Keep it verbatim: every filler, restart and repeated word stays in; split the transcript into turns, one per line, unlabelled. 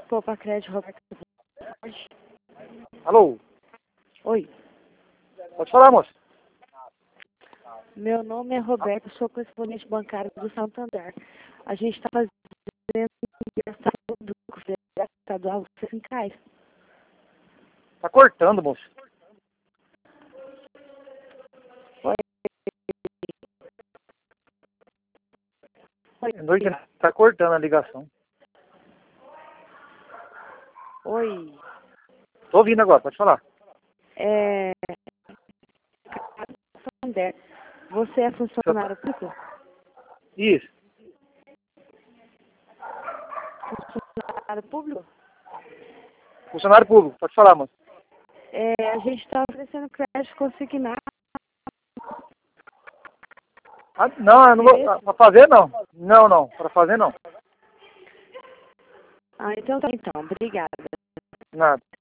Poupa Crédito, Roberto.
Alô?
Oi,
Pode falar, moça.
meu nome é Roberto, sou correspondente bancário do Santander. A gente está fazendo essa do Federal Estadual, você se encaixa.
Tá cortando, moça.
Oi. Oi.
É noite, tá cortando a ligação.
Oi.
Tô ouvindo agora, pode falar.
É... Santander, você é funcionário público?
Isso.
Funcionário público?
Funcionário público, pode falar, moça.
É, a gente está oferecendo crédito consignado.
Ah, não, eu não vou. Ah, pra fazer não. Não, não. Pra fazer não.
Ah, então tá, então. Obrigada.
Nada.